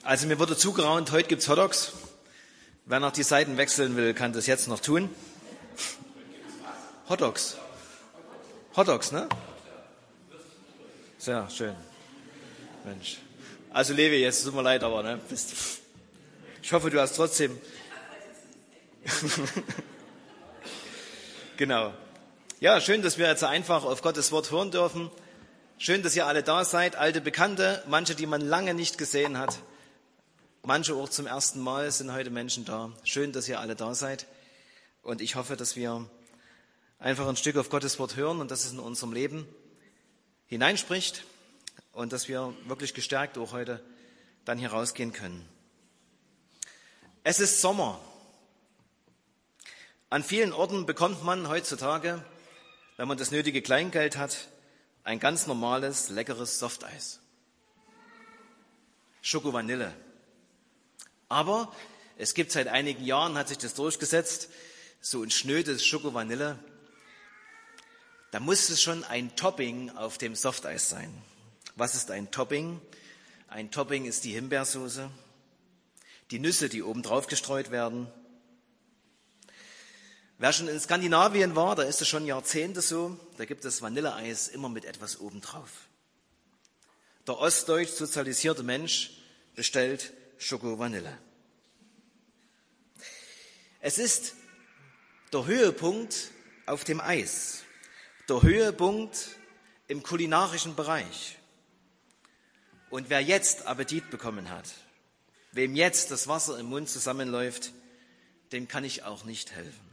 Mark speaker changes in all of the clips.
Speaker 1: Also mir wurde zugeraunt, heute gibt's Hotdogs. Wer noch die Seiten wechseln will, kann das jetzt noch tun. Hotdogs. Hotdogs, ne? Sehr schön. Mensch. Also Levi, jetzt tut mir leid, aber ne? Ich hoffe, du hast trotzdem. Genau. Ja, schön, dass wir jetzt einfach auf Gottes Wort hören dürfen. Schön, dass ihr alle da seid, alte Bekannte, manche, die man lange nicht gesehen hat. Manche auch zum ersten Mal sind heute Menschen da. Schön, dass ihr alle da seid. Und ich hoffe, dass wir einfach ein Stück auf Gottes Wort hören und dass es in unserem Leben hineinspricht und dass wir wirklich gestärkt auch heute dann hier rausgehen können. Es ist Sommer. An vielen Orten bekommt man heutzutage, wenn man das nötige Kleingeld hat, ein ganz normales, leckeres Softeis. Schoko-Vanille. Aber es gibt seit einigen Jahren, hat sich das durchgesetzt, so ein schnödes Schoko-Vanille. Da muss es schon ein Topping auf dem Softeis sein. Was ist ein Topping? Ein Topping ist die Himbeersoße, die Nüsse, die oben drauf gestreut werden. Wer schon in Skandinavien war, da ist es schon Jahrzehnte so, da gibt es Vanilleeis immer mit etwas obendrauf. Der ostdeutsch sozialisierte Mensch bestellt Schoko-Vanille. Es ist der Höhepunkt auf dem Eis, der Höhepunkt im kulinarischen Bereich. Und wer jetzt Appetit bekommen hat, wem jetzt das Wasser im Mund zusammenläuft, dem kann ich auch nicht helfen.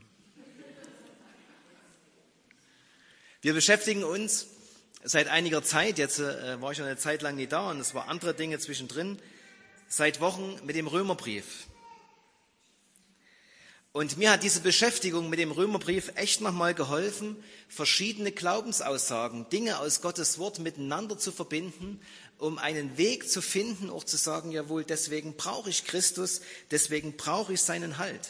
Speaker 1: Wir beschäftigen uns seit einiger Zeit, jetzt war ich schon eine Zeit lang nie da und es waren andere Dinge zwischendrin, seit Wochen mit dem Römerbrief. Und mir hat diese Beschäftigung mit dem Römerbrief echt nochmal geholfen, verschiedene Glaubensaussagen, Dinge aus Gottes Wort miteinander zu verbinden, um einen Weg zu finden, auch zu sagen, jawohl, deswegen brauche ich Christus, deswegen brauche ich seinen Halt.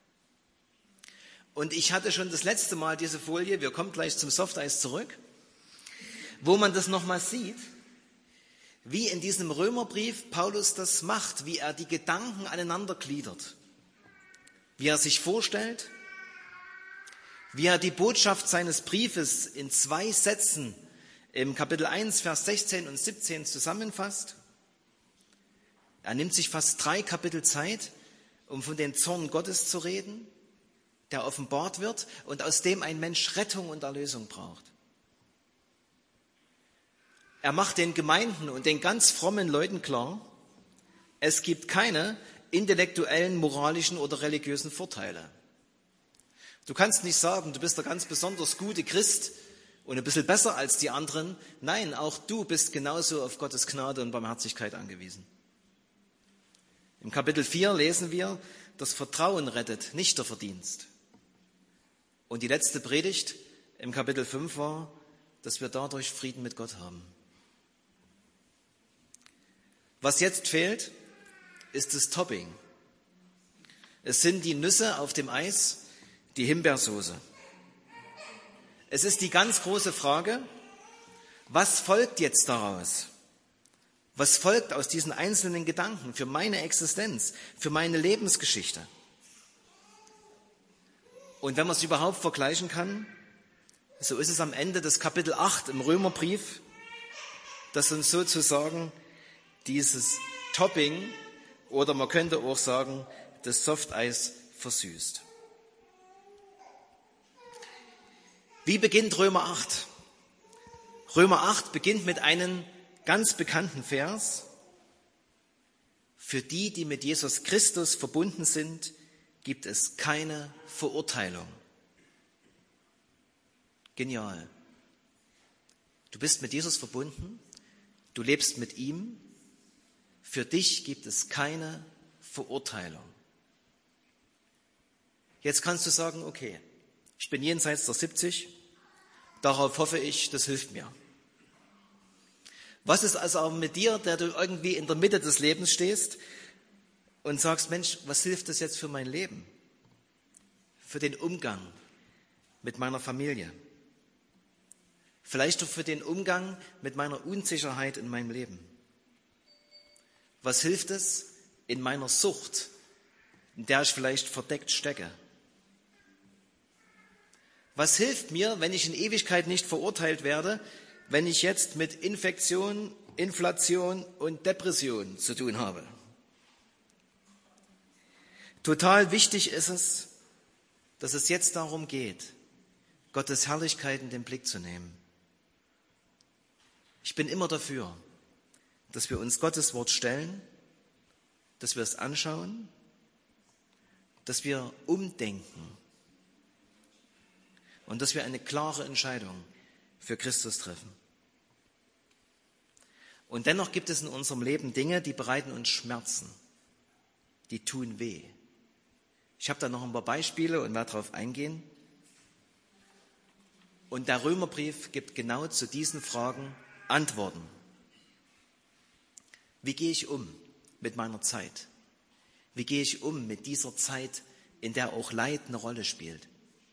Speaker 1: Und ich hatte schon das letzte Mal diese Folie, wir kommen gleich zum Softeis zurück, wo man das nochmal sieht, wie in diesem Römerbrief Paulus das macht, wie er die Gedanken aneinander gliedert, wie er sich vorstellt, wie er die Botschaft seines Briefes in 2 Sätzen im Kapitel 1, Vers 16 und 17 zusammenfasst. Er nimmt sich fast 3 Kapitel Zeit, um von den Zorn Gottes zu reden, der offenbart wird und aus dem ein Mensch Rettung und Erlösung braucht. Er macht den Gemeinden und den ganz frommen Leuten klar, es gibt keine intellektuellen, moralischen oder religiösen Vorteile. Du kannst nicht sagen, du bist der ganz besonders gute Christ und ein bisschen besser als die anderen. Nein, auch du bist genauso auf Gottes Gnade und Barmherzigkeit angewiesen. Im Kapitel 4 lesen wir, das Vertrauen rettet, nicht der Verdienst. Und die letzte Predigt im Kapitel 5 war, dass wir dadurch Frieden mit Gott haben. Was jetzt fehlt, ist das Topping. Es sind die Nüsse auf dem Eis, die Himbeersoße. Es ist die ganz große Frage, was folgt jetzt daraus? Was folgt aus diesen einzelnen Gedanken für meine Existenz, für meine Lebensgeschichte? Und wenn man es überhaupt vergleichen kann, so ist es am Ende des Kapitel 8 im Römerbrief, das uns sozusagen dieses Topping oder man könnte auch sagen, das Softeis versüßt. Wie beginnt Römer 8? Römer 8 beginnt mit einem ganz bekannten Vers. Für die, die mit Jesus Christus verbunden sind, gibt es keine Verurteilung. Genial. Du bist mit Jesus verbunden, du lebst mit ihm. Für dich gibt es keine Verurteilung. Jetzt kannst du sagen, okay, ich bin jenseits der 70, darauf hoffe ich, das hilft mir. Was ist also mit dir, der du irgendwie in der Mitte des Lebens stehst und sagst, Mensch, was hilft das jetzt für mein Leben? Für den Umgang mit meiner Familie? Vielleicht auch für den Umgang mit meiner Unsicherheit in meinem Leben? Was hilft es, in meiner Sucht, in der ich vielleicht verdeckt stecke? Was hilft mir, wenn ich in Ewigkeit nicht verurteilt werde, wenn ich jetzt mit Infektion, Inflation und Depression zu tun habe? Total wichtig ist es, dass es jetzt darum geht, Gottes Herrlichkeit in den Blick zu nehmen. Ich bin immer dafür, dass wir uns Gottes Wort stellen, dass wir es anschauen, dass wir umdenken und dass wir eine klare Entscheidung für Christus treffen. Und dennoch gibt es in unserem Leben Dinge, die bereiten uns Schmerzen, die tun weh. Ich habe da noch ein paar Beispiele und werde darauf eingehen. Und der Römerbrief gibt genau zu diesen Fragen Antworten. Wie gehe ich um mit meiner Zeit? Wie gehe ich um mit dieser Zeit, in der auch Leid eine Rolle spielt?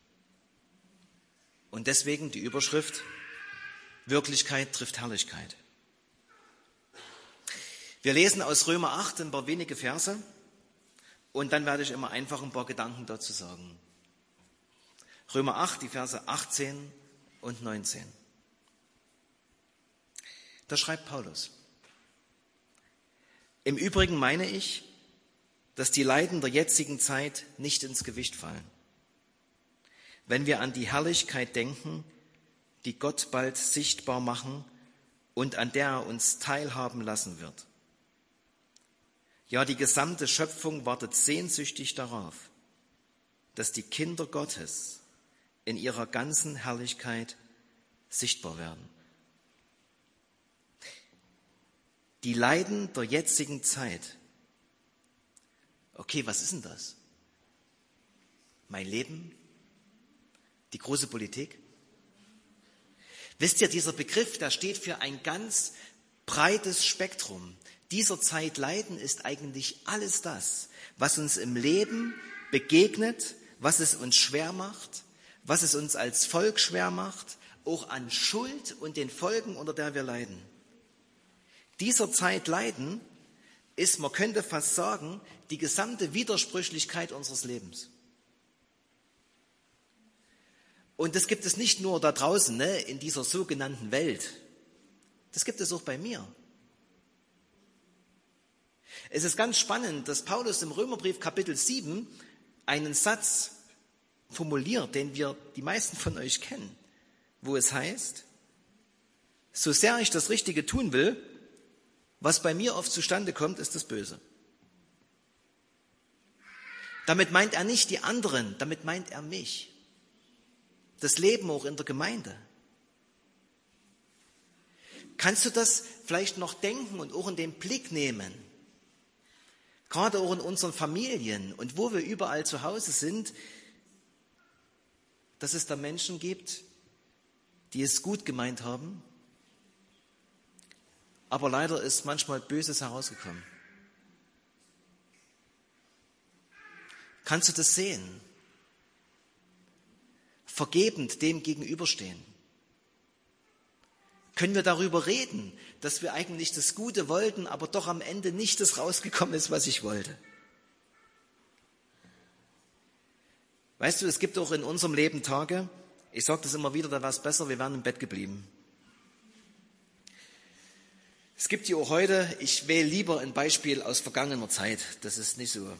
Speaker 1: Und deswegen die Überschrift: Wirklichkeit trifft Herrlichkeit. Wir lesen aus Römer 8 ein paar wenige Verse und dann werde ich immer einfach ein paar Gedanken dazu sagen. Römer 8, die Verse 18 und 19. Da schreibt Paulus: Im Übrigen meine ich, dass die Leiden der jetzigen Zeit nicht ins Gewicht fallen, wenn wir an die Herrlichkeit denken, die Gott bald sichtbar machen und an der er uns teilhaben lassen wird. Ja, die gesamte Schöpfung wartet sehnsüchtig darauf, dass die Kinder Gottes in ihrer ganzen Herrlichkeit sichtbar werden. Die Leiden der jetzigen Zeit. Okay, was ist denn das? Mein Leben? Die große Politik? Wisst ihr, dieser Begriff, der steht für ein ganz breites Spektrum. Dieser Zeit Leiden ist eigentlich alles das, was uns im Leben begegnet, was es uns schwer macht, was es uns als Volk schwer macht, auch an Schuld und den Folgen, unter der wir leiden. Dieser Zeit Leiden ist, man könnte fast sagen, die gesamte Widersprüchlichkeit unseres Lebens. Und das gibt es nicht nur da draußen, in dieser sogenannten Welt. Das gibt es auch bei mir. Es ist ganz spannend, dass Paulus im Römerbrief Kapitel 7 einen Satz formuliert, den die meisten von euch kennen, wo es heißt: So sehr ich das Richtige tun will, was bei mir oft zustande kommt, ist das Böse. Damit meint er nicht die anderen, damit meint er mich. Das Leben auch in der Gemeinde. Kannst du das vielleicht noch denken und auch in den Blick nehmen? Gerade auch in unseren Familien und wo wir überall zu Hause sind, dass es da Menschen gibt, die es gut gemeint haben, aber leider ist manchmal Böses herausgekommen. Kannst du das sehen? Vergebend dem gegenüberstehen. Können wir darüber reden, dass wir eigentlich das Gute wollten, aber doch am Ende nicht das rausgekommen ist, was ich wollte? Weißt du, es gibt auch in unserem Leben Tage, ich sage das immer wieder, da war es besser, wir wären im Bett geblieben. Es gibt hier auch heute, ich wähle lieber ein Beispiel aus vergangener Zeit, das ist nicht so,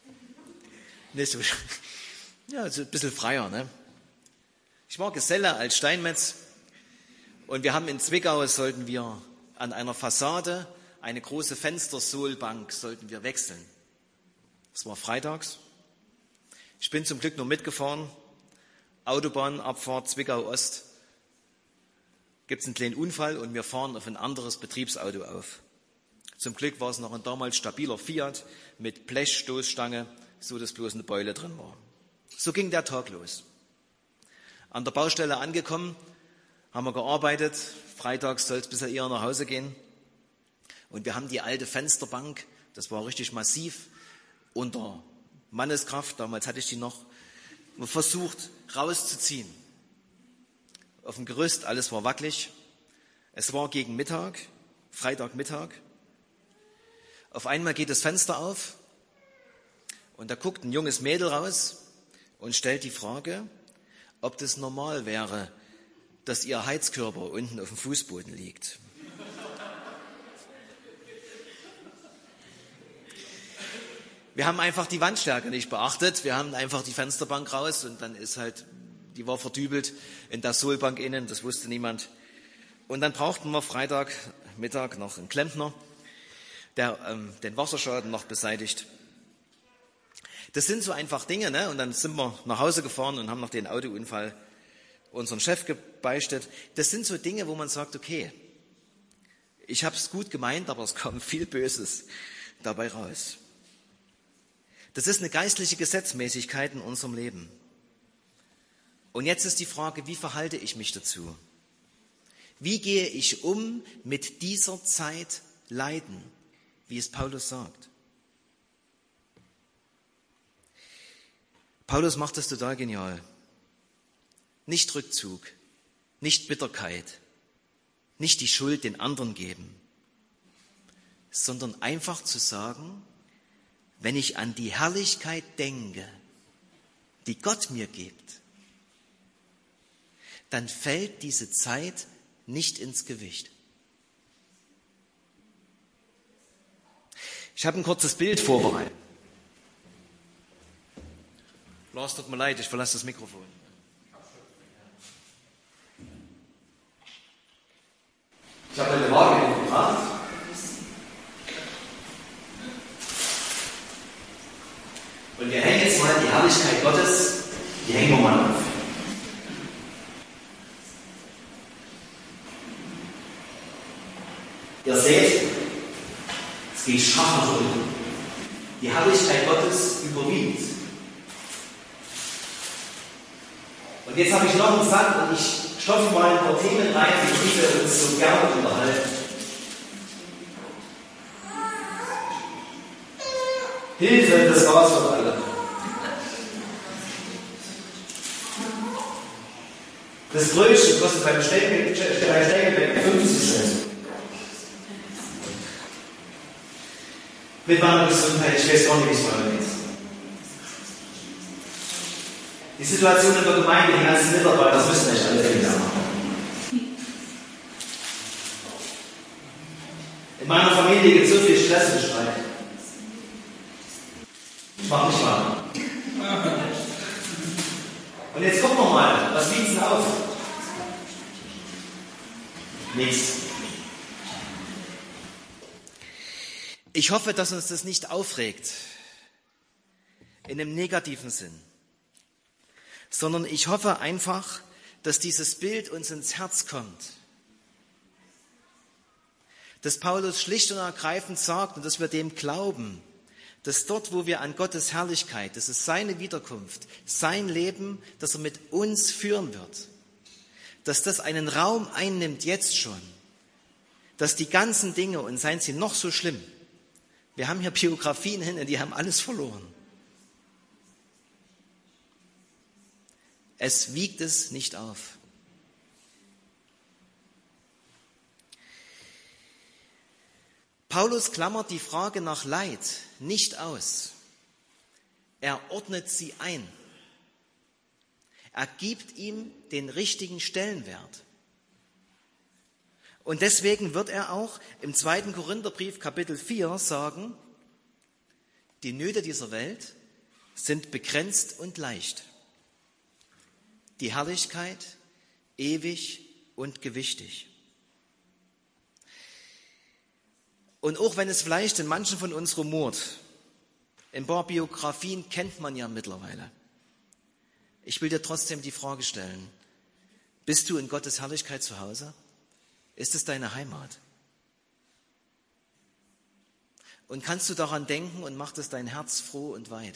Speaker 1: ja, so ein bisschen freier, ne? Ich war Geselle als Steinmetz und wir haben in Zwickau, sollten wir an einer Fassade eine große Fenstersohlbank sollten wir wechseln. Das war freitags. Ich bin zum Glück nur mitgefahren. Autobahnabfahrt Zwickau-Ost. Gibt es einen kleinen Unfall und wir fahren auf ein anderes Betriebsauto auf. Zum Glück war es noch ein damals stabiler Fiat mit Blechstoßstange, so dass bloß eine Beule drin war. So ging der Tag los. An der Baustelle angekommen, haben wir gearbeitet. Freitags soll es ein bisschen eher nach Hause gehen. Und wir haben die alte Fensterbank, das war richtig massiv, unter Manneskraft, damals hatte ich die noch, versucht rauszuziehen. Auf dem Gerüst, alles war wackelig. Es war gegen Mittag, Freitagmittag. Auf einmal geht das Fenster auf und da guckt ein junges Mädel raus und stellt die Frage, ob das normal wäre, dass ihr Heizkörper unten auf dem Fußboden liegt. Wir haben einfach die Wandstärke nicht beachtet. Wir haben einfach die Fensterbank raus und dann ist halt, die war verdübelt in der Sohlbank innen, das wusste niemand. Und dann brauchten wir Freitagmittag noch einen Klempner, der den Wasserschaden noch beseitigt. Das sind so einfach Dinge, ne? Und dann sind wir nach Hause gefahren und haben nach dem Autounfall unseren Chef gebeichtet. Das sind so Dinge, wo man sagt, okay, ich habe es gut gemeint, aber es kam viel Böses dabei raus. Das ist eine geistliche Gesetzmäßigkeit in unserem Leben. Und jetzt ist die Frage, wie verhalte ich mich dazu? Wie gehe ich um mit dieser Zeit Leiden, wie es Paulus sagt? Paulus macht das total genial. Nicht Rückzug, nicht Bitterkeit, nicht die Schuld den anderen geben, sondern einfach zu sagen, wenn ich an die Herrlichkeit denke, die Gott mir gibt, dann fällt diese Zeit nicht ins Gewicht. Ich habe ein kurzes Bild vorbereitet. Lars, tut mir leid, ich verlasse das Mikrofon. Ich habe eine Waage mitgebracht. Und wir hängen jetzt mal die Herrlichkeit Gottes, die hängen wir mal auf. Ihr seht, es geht scharf nach unten. Die Herrlichkeit Gottes überwiegt. Und jetzt habe ich noch einen Sand und ich stopfe mal ein paar Themen rein, die wir uns so gerne unterhalten. Hilfe, das Gas wird alle. Das Brötchen kostet beim Stängelbecken 50 Cent. Mit meiner Gesundheit, ich weiß gar nicht, wie es weitergeht. Die Situation in der Gemeinde, die ganzen Mitarbeiter, das müssen nicht alle viel machen. In meiner Familie gibt es so viel Stress und Streit. Ich mach nicht mal. Und jetzt gucken wir mal, was liegt denn auf? Nichts. Ich hoffe, dass uns das nicht aufregt, in einem negativen Sinn, sondern ich hoffe einfach, dass dieses Bild uns ins Herz kommt. Dass Paulus schlicht und ergreifend sagt und dass wir dem glauben, dass dort, wo wir an Gottes Herrlichkeit, das ist seine Wiederkunft, sein Leben, das er mit uns führen wird, dass das einen Raum einnimmt jetzt schon, dass die ganzen Dinge, und seien sie noch so schlimm, wir haben hier Biografien hin, die haben alles verloren. Es wiegt es nicht auf. Paulus klammert die Frage nach Leid nicht aus. Er ordnet sie ein. Er gibt ihm den richtigen Stellenwert. Und deswegen wird er auch im 2. Korintherbrief Kapitel 4 sagen, die Nöte dieser Welt sind begrenzt und leicht. Die Herrlichkeit ewig und gewichtig. Und auch wenn es vielleicht in manchen von uns rumort, ein paar Biografien kennt man ja mittlerweile. Ich will dir trotzdem die Frage stellen, bist du in Gottes Herrlichkeit zu Hause? Ist es deine Heimat? Und kannst du daran denken und macht es dein Herz froh und weit?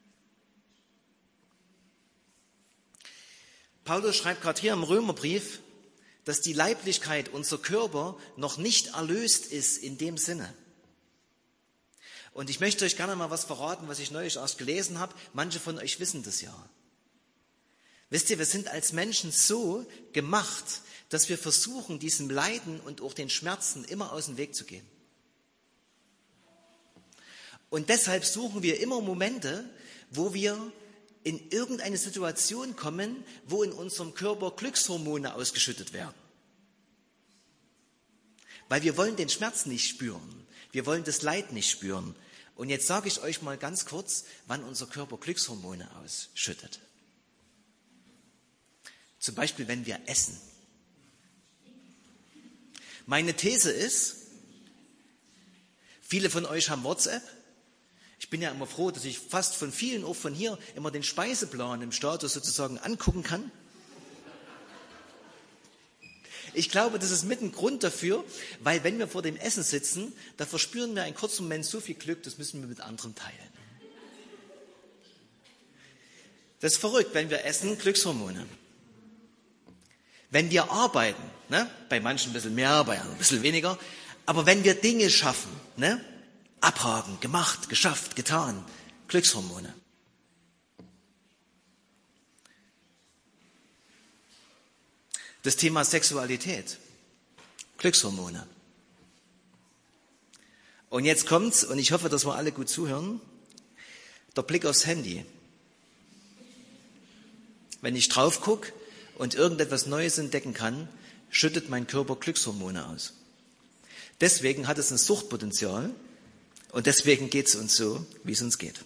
Speaker 1: Paulus schreibt gerade hier im Römerbrief, dass die Leiblichkeit, unser Körper, noch nicht erlöst ist in dem Sinne. Und ich möchte euch gerne mal was verraten, was ich neulich erst gelesen habe. Manche von euch wissen das ja. Wisst ihr, wir sind als Menschen so gemacht, dass wir versuchen, diesem Leiden und auch den Schmerzen immer aus dem Weg zu gehen. Und deshalb suchen wir immer Momente, wo wir in irgendeine Situation kommen, wo in unserem Körper Glückshormone ausgeschüttet werden. Weil wir wollen den Schmerz nicht spüren. Wir wollen das Leid nicht spüren. Und jetzt sage ich euch mal ganz kurz, wann unser Körper Glückshormone ausschüttet. Zum Beispiel, wenn wir essen. Meine These ist, viele von euch haben WhatsApp. Ich bin ja immer froh, dass ich fast von vielen, auch von hier, immer den Speiseplan im Status sozusagen angucken kann. Ich glaube, das ist mit ein Grund dafür, weil wenn wir vor dem Essen sitzen, da verspüren wir einen kurzen Moment so viel Glück, das müssen wir mit anderen teilen. Das ist verrückt, wenn wir essen, Glückshormone. Wenn wir arbeiten, ne, bei manchen ein bisschen mehr, bei anderen ein bisschen weniger, aber wenn wir Dinge schaffen, ne, abhaken, gemacht, geschafft, getan, Glückshormone. Das Thema Sexualität, Glückshormone. Und jetzt kommt's, und ich hoffe, dass wir alle gut zuhören, der Blick aufs Handy. Wenn ich drauf gucke und irgendetwas Neues entdecken kann, schüttet mein Körper Glückshormone aus. Deswegen hat es ein Suchtpotenzial und deswegen geht es uns so, wie es uns geht.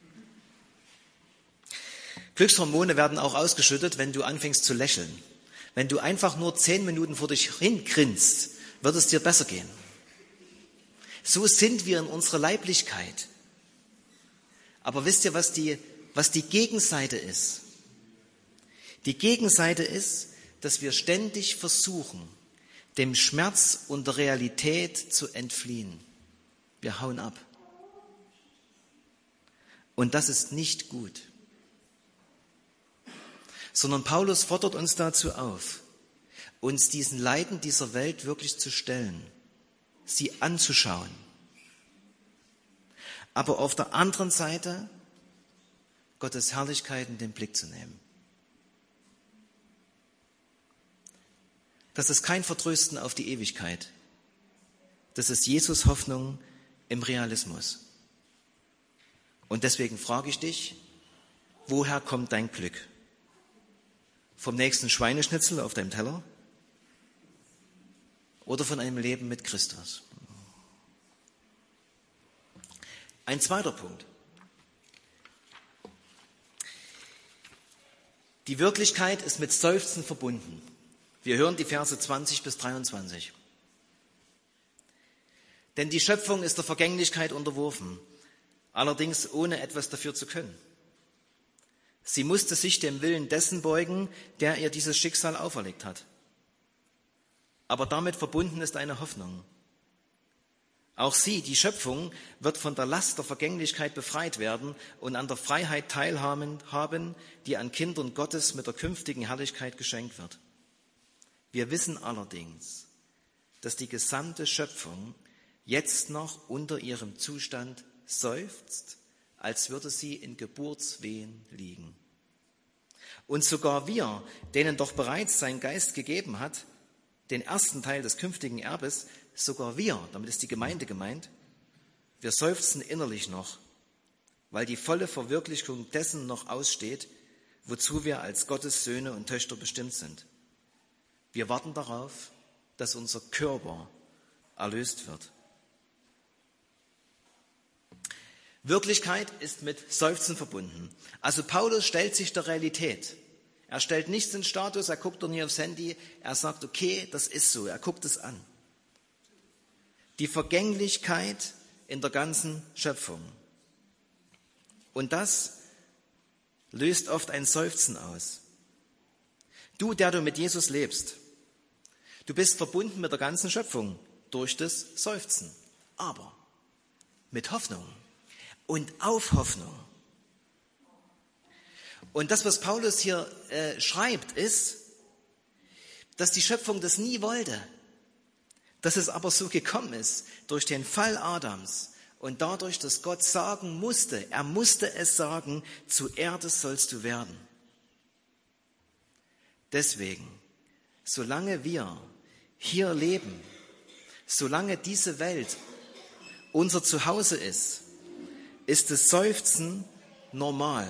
Speaker 1: Glückshormone werden auch ausgeschüttet, wenn du anfängst zu lächeln. Wenn du einfach nur 10 Minuten vor dich hingrinst, wird es dir besser gehen. So sind wir in unserer Leiblichkeit. Aber wisst ihr, was die Gegenseite ist? Die Gegenseite ist, dass wir ständig versuchen, dem Schmerz und der Realität zu entfliehen. Wir hauen ab. Und das ist nicht gut. Sondern Paulus fordert uns dazu auf, uns diesen Leiden dieser Welt wirklich zu stellen, sie anzuschauen. Aber auf der anderen Seite Gottes Herrlichkeit in den Blick zu nehmen. Das ist kein Vertrösten auf die Ewigkeit. Das ist Jesus Hoffnung im Realismus. Und deswegen frage ich dich, woher kommt dein Glück? Vom nächsten Schweineschnitzel auf deinem Teller? Oder von einem Leben mit Christus? Ein zweiter Punkt. Die Wirklichkeit ist mit Seufzen verbunden. Wir hören die Verse 20 bis 23. Denn die Schöpfung ist der Vergänglichkeit unterworfen, allerdings ohne etwas dafür zu können. Sie musste sich dem Willen dessen beugen, der ihr dieses Schicksal auferlegt hat. Aber damit verbunden ist eine Hoffnung. Auch sie, die Schöpfung, wird von der Last der Vergänglichkeit befreit werden und an der Freiheit teilhaben, die an Kindern Gottes mit der künftigen Herrlichkeit geschenkt wird. Wir wissen allerdings, dass die gesamte Schöpfung jetzt noch unter ihrem Zustand seufzt, als würde sie in Geburtswehen liegen. Und sogar wir, denen doch bereits sein Geist gegeben hat, den ersten Teil des künftigen Erbes, sogar wir, damit ist die Gemeinde gemeint, wir seufzen innerlich noch, weil die volle Verwirklichung dessen noch aussteht, wozu wir als Gottes Söhne und Töchter bestimmt sind. Wir warten darauf, dass unser Körper erlöst wird. Wirklichkeit ist mit Seufzen verbunden. Also Paulus stellt sich der Realität. Er stellt nichts in Status, er guckt doch nie aufs Handy, er sagt, okay, das ist so, er guckt es an. Die Vergänglichkeit in der ganzen Schöpfung. Und das löst oft ein Seufzen aus. Du, der du mit Jesus lebst, du bist verbunden mit der ganzen Schöpfung durch das Seufzen, aber mit Hoffnung und auf Hoffnung. Und das, was Paulus hier schreibt, ist, dass die Schöpfung das nie wollte, dass es aber so gekommen ist durch den Fall Adams und dadurch, dass Gott sagen musste, er musste es sagen, zu Erde sollst du werden. Deswegen, solange wir hier leben, solange diese Welt unser Zuhause ist, ist das Seufzen normal.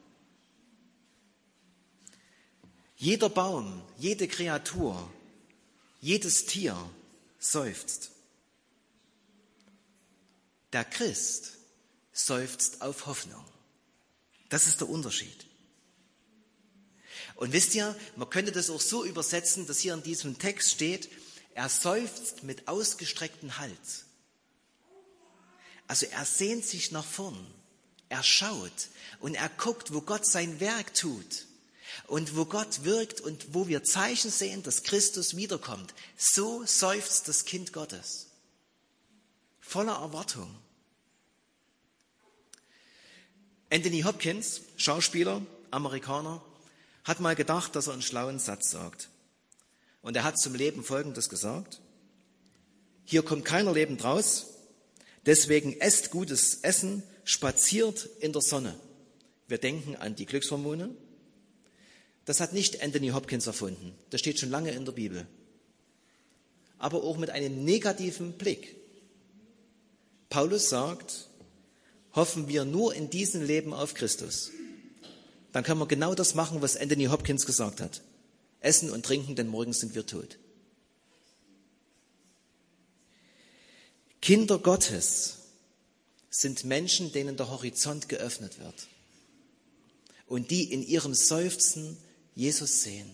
Speaker 1: Jeder Baum, jede Kreatur, jedes Tier seufzt. Der Christ seufzt auf Hoffnung. Das ist der Unterschied. Und wisst ihr, man könnte das auch so übersetzen, dass hier in diesem Text steht, er seufzt mit ausgestrecktem Hals. Also er sehnt sich nach vorn, er schaut und er guckt, wo Gott sein Werk tut und wo Gott wirkt und wo wir Zeichen sehen, dass Christus wiederkommt. So seufzt das Kind Gottes, voller Erwartung. Anthony Hopkins, Schauspieler, Amerikaner, hat mal gedacht, dass er einen schlauen Satz sagt. Und er hat zum Leben Folgendes gesagt: Hier kommt keiner lebend raus, deswegen esst gutes Essen, spaziert in der Sonne. Wir denken an die Glückshormone. Das hat nicht Anthony Hopkins erfunden, das steht schon lange in der Bibel. Aber auch mit einem negativen Blick. Paulus sagt, hoffen wir nur in diesem Leben auf Christus, dann können wir genau das machen, was Anthony Hopkins gesagt hat. Essen und trinken, denn morgen sind wir tot. Kinder Gottes sind Menschen, denen der Horizont geöffnet wird und die in ihrem Seufzen Jesus sehen.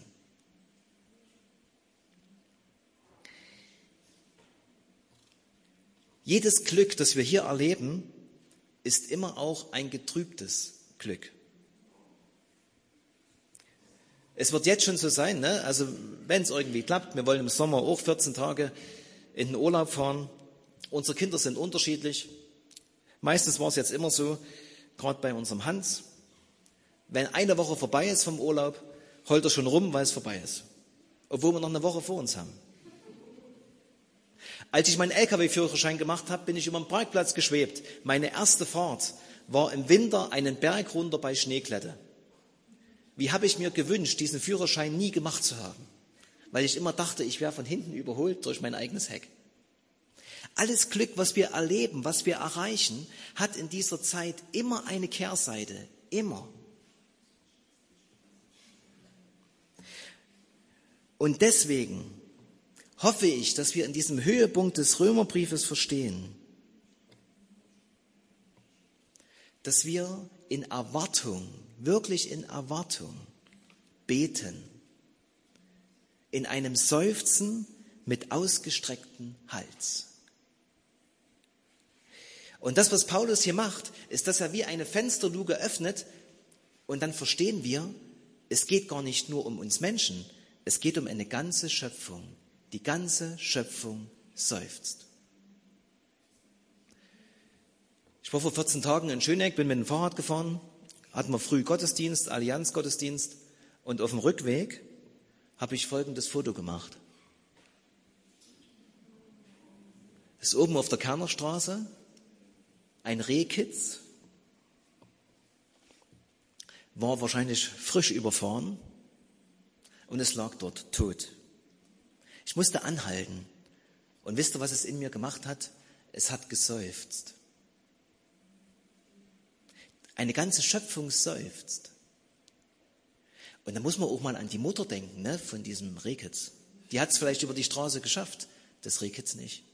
Speaker 1: Jedes Glück, das wir hier erleben, ist immer auch ein getrübtes Glück. Es wird jetzt schon so sein, ne? Also wenn es irgendwie klappt, wir wollen im Sommer auch 14 Tage in den Urlaub fahren. Unsere Kinder sind unterschiedlich. Meistens war es jetzt immer so, gerade bei unserem Hans, wenn eine Woche vorbei ist vom Urlaub, heult er schon rum, weil es vorbei ist. Obwohl wir noch eine Woche vor uns haben. Als ich meinen LKW-Führerschein gemacht habe, bin ich über den Parkplatz geschwebt. Meine erste Fahrt war im Winter einen Berg runter bei Schneeglätte. Wie habe ich mir gewünscht, diesen Führerschein nie gemacht zu haben? Weil ich immer dachte, ich wäre von hinten überholt durch mein eigenes Heck. Alles Glück, was wir erleben, was wir erreichen, hat in dieser Zeit immer eine Kehrseite. Immer. Und deswegen hoffe ich, dass wir in diesem Höhepunkt des Römerbriefes verstehen, dass wir in Erwartung, wirklich in Erwartung beten, in einem Seufzen mit ausgestrecktem Hals. Und das, was Paulus hier macht, ist, dass er wie eine Fensterluke öffnet und dann verstehen wir, es geht gar nicht nur um uns Menschen, es geht um eine ganze Schöpfung. Die ganze Schöpfung seufzt. Ich war vor 14 Tagen in Schöneck, bin mit dem Fahrrad gefahren, hatten wir früh Gottesdienst, Allianz-Gottesdienst und auf dem Rückweg habe ich folgendes Foto gemacht. Das ist oben auf der Kernerstraße ein Rehkitz, war wahrscheinlich frisch überfahren und es lag dort tot. Ich musste anhalten. Und wisst ihr, was es in mir gemacht hat? Es hat geseufzt. Eine ganze Schöpfung seufzt. Und da muss man auch mal an die Mutter denken, ne, von diesem Rehkitz. Die hat es vielleicht über die Straße geschafft, das Rehkitz nicht.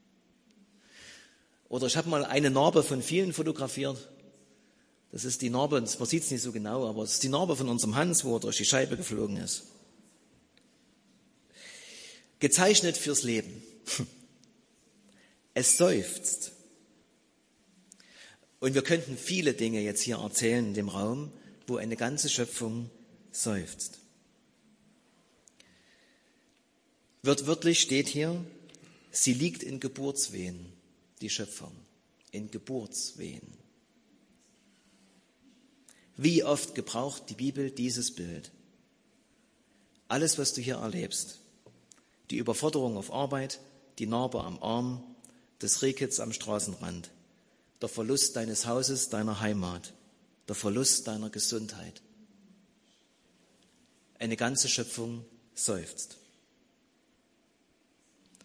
Speaker 1: Oder ich habe mal eine Narbe von vielen fotografiert. Das ist die Narbe, man sieht es nicht so genau, aber es ist die Narbe von unserem Hans, wo er durch die Scheibe geflogen ist. Gezeichnet fürs Leben. Es seufzt. Und wir könnten viele Dinge jetzt hier erzählen in dem Raum, wo eine ganze Schöpfung seufzt. Wörtlich steht hier, sie liegt in Geburtswehen, die Schöpfung, in Geburtswehen. Wie oft gebraucht die Bibel dieses Bild? Alles, was du hier erlebst, die Überforderung auf Arbeit, die Narbe am Arm, das Rehkitz am Straßenrand, der Verlust deines Hauses, deiner Heimat, der Verlust deiner Gesundheit. Eine ganze Schöpfung seufzt.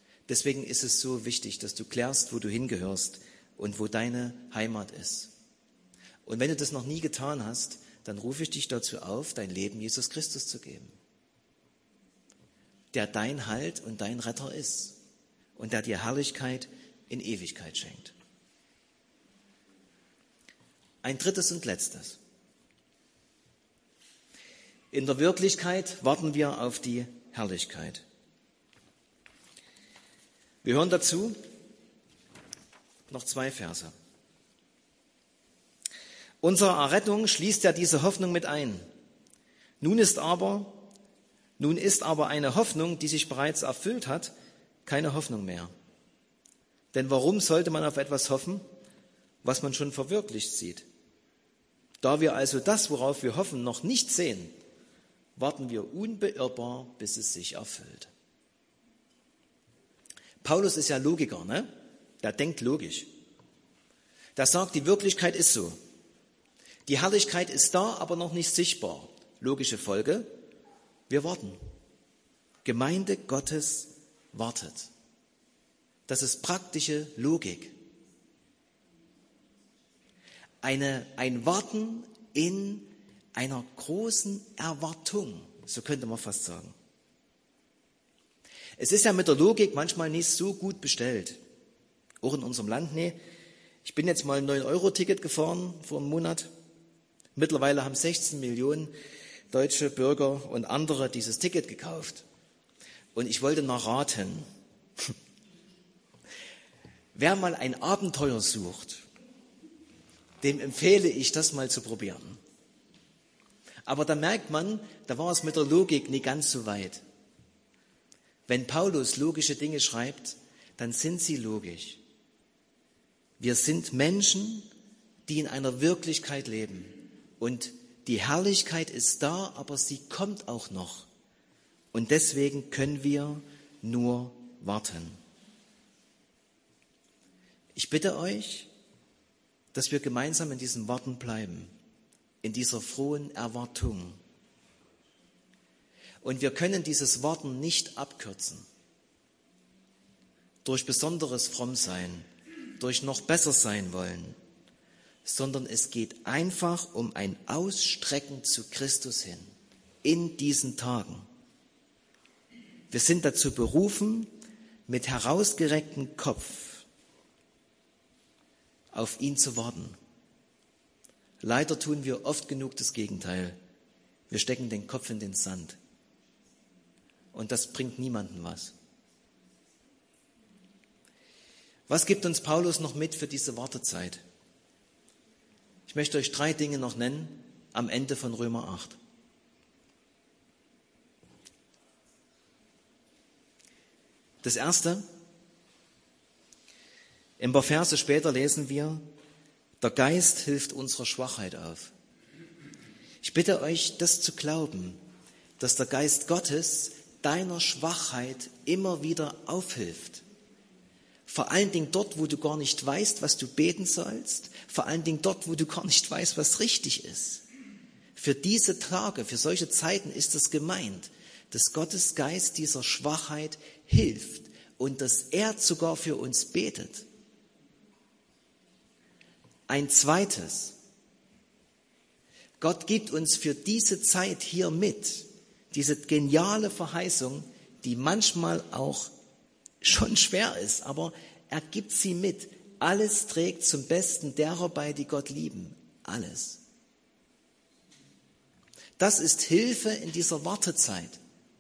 Speaker 1: Deswegen ist es so wichtig, dass du klärst, wo du hingehörst und wo deine Heimat ist. Und wenn du das noch nie getan hast, dann rufe ich dich dazu auf, dein Leben Jesus Christus zu geben, der dein Halt und dein Retter ist und der dir Herrlichkeit in Ewigkeit schenkt. Ein drittes und letztes. In der Wirklichkeit warten wir auf die Herrlichkeit. Wir hören dazu noch 2 Verse. Unsere Errettung schließt ja diese Hoffnung mit ein. Nun ist aber eine Hoffnung, die sich bereits erfüllt hat, keine Hoffnung mehr. Denn warum sollte man auf etwas hoffen, was man schon verwirklicht sieht? Da wir also das, worauf wir hoffen, noch nicht sehen, warten wir unbeirrbar, bis es sich erfüllt. Paulus ist ja Logiker, ne? Der denkt logisch. Der sagt, die Wirklichkeit ist so. Die Herrlichkeit ist da, aber noch nicht sichtbar. Logische Folge, wir warten. Gemeinde Gottes wartet. Das ist praktische Logik. Ein Warten in einer großen Erwartung, so könnte man fast sagen. Es ist ja mit der Logik manchmal nicht so gut bestellt. Auch in unserem Land, nee. Ich bin jetzt mal ein 9-Euro-Ticket gefahren vor einem Monat. Mittlerweile haben 16 Millionen deutsche Bürger und andere dieses Ticket gekauft. Und ich wollte noch raten, wer mal ein Abenteuer sucht, dem empfehle ich, das mal zu probieren. Aber da merkt man, da war es mit der Logik nicht ganz so weit. Wenn Paulus logische Dinge schreibt, dann sind sie logisch. Wir sind Menschen, die in einer Wirklichkeit leben. Und die Herrlichkeit ist da, aber sie kommt auch noch. Und deswegen können wir nur warten. Ich bitte euch, dass wir gemeinsam in diesem Warten bleiben, in dieser frohen Erwartung. Und wir können dieses Warten nicht abkürzen. Durch besonderes Frommsein, durch noch besser sein wollen, sondern es geht einfach um ein Ausstrecken zu Christus hin, in diesen Tagen. Wir sind dazu berufen, mit herausgerecktem Kopf auf ihn zu warten. Leider tun wir oft genug das Gegenteil. Wir stecken den Kopf in den Sand. Und das bringt niemandem was. Was gibt uns Paulus noch mit für diese Wartezeit? Ich möchte euch 3 Dinge noch nennen am Ende von Römer 8. Das erste, ein paar Verse später lesen wir, der Geist hilft unserer Schwachheit auf. Ich bitte euch, das zu glauben, dass der Geist Gottes deiner Schwachheit immer wieder aufhilft. Vor allen Dingen dort, wo du gar nicht weißt, was du beten sollst. Vor allen Dingen dort, wo du gar nicht weißt, was richtig ist. Für diese Tage, für solche Zeiten ist es gemeint, dass Gottes Geist dieser Schwachheit hilft und dass er sogar für uns betet. Ein zweites, Gott gibt uns für diese Zeit hier mit, diese geniale Verheißung, die manchmal auch schon schwer ist, aber er gibt sie mit. Alles trägt zum Besten derer bei, die Gott lieben. Alles. Das ist Hilfe in dieser Wartezeit.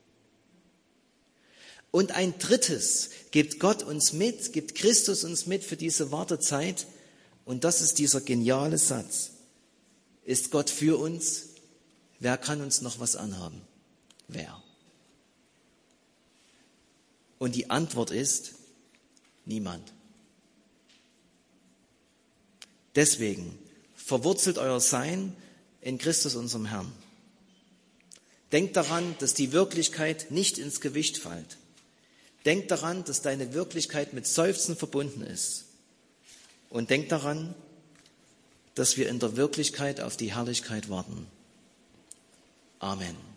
Speaker 1: Und ein drittes gibt Gott uns mit, gibt Christus uns mit für diese Wartezeit. Und das ist dieser geniale Satz. Ist Gott für uns? Wer kann uns noch was anhaben? Wer? Und die Antwort ist niemand. Deswegen verwurzelt euer Sein in Christus, unserem Herrn. Denkt daran, dass die Wirklichkeit nicht ins Gewicht fällt. Denkt daran, dass deine Wirklichkeit mit Seufzen verbunden ist. Und denkt daran, dass wir in der Wirklichkeit auf die Herrlichkeit warten. Amen.